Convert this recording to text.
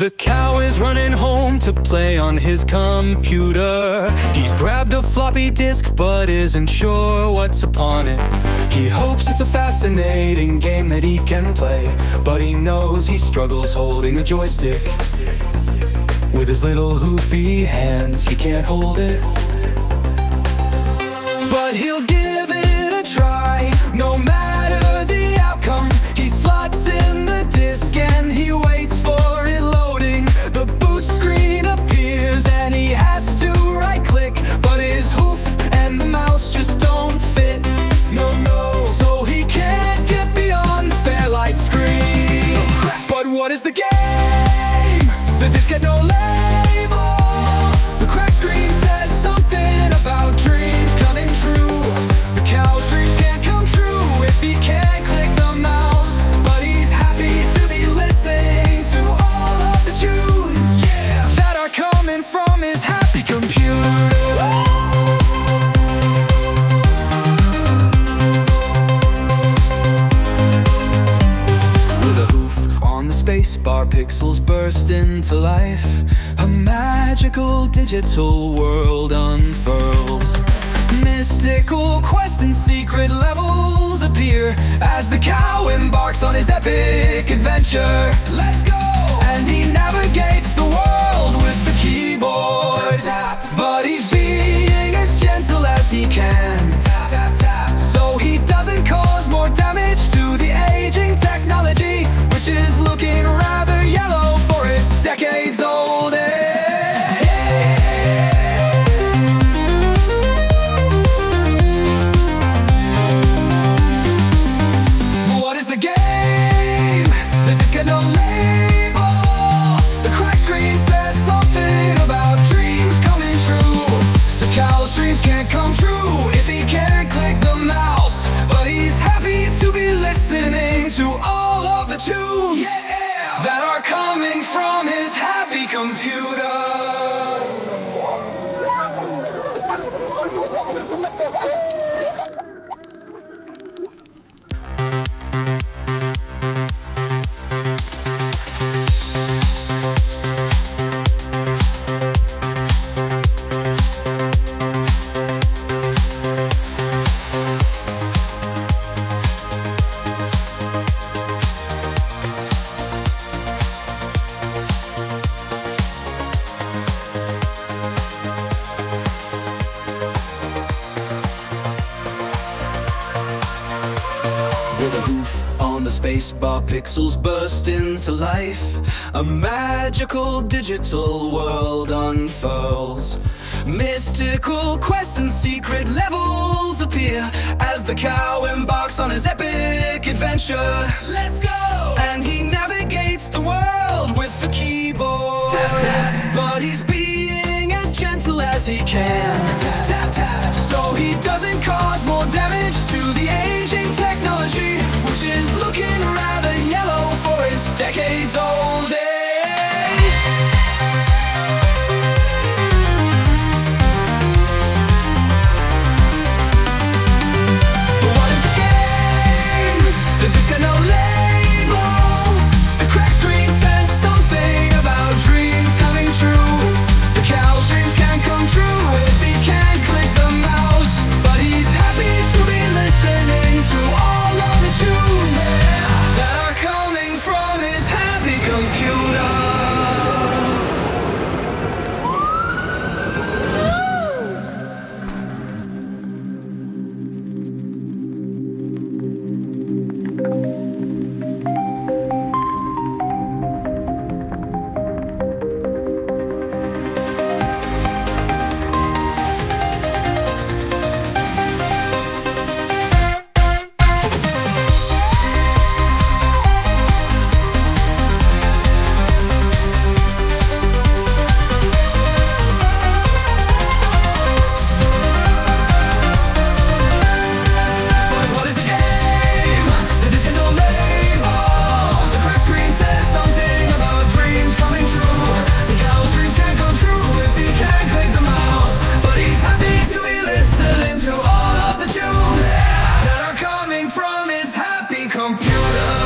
The cow is running home to play on his computer. He's grabbed a floppy disk but isn't sure what's upon it. He hopes it's a fascinating game that he can play, but he knows he struggles holding a joystick. With his little hoofy hands, he can't hold it. But he'll give it a try, no matter the outcome. He slots in the disk and he waits for it loading. The boot screen appears and he has to right-click, but his hoof and the mouse just don't fit. No, so he can't get beyond the Fairlight screen. But what is the game? The disk had no label. The cracked screen says something about dreams coming true. The cow's dreams can't come true if he can't click the mouse, but he's happy to be listening to all of the tunes, yeah, that are coming from his happy computer. Spacebar pixels burst into life. A magical digital world unfurls. Mystical quest and secret levels appear as the cow embarks on his epic adventure. Let's go! And he navigates the world with the keyboard. Tap, tap. But he's being as gentle as he can. Tap, tap, tap. So he doesn't cause more damage to the aging technology, which is looking rather yellow for its decades old age. What is the game? The disk had no label. The cracked screen says something about dreams coming true. The cow's dreams can't come true if he can't click the mouse, but he's happy to be listening to all of the tunes, yeah, that are coming from his happy computer. With a hoof on the spacebar, pixels burst into life. A magical digital world unfurls. Mystical quests and secret levels appear as the cow embarks on his epic adventure. Let's go! And he navigates the world with the keyboard. Tap, tap. But he's being as gentle as he can. Tap, tap, tap. So he doesn't cause more damage to the aging technology, which is looking rather yellow for its decades old age. What is the game? The disk had no label. The cracked screen says something about dreams coming true. The cow's dreams can't come true if he can't click the mouse, but he's happy to be listening to all of the tunes that are coming from his happy computer. Computer.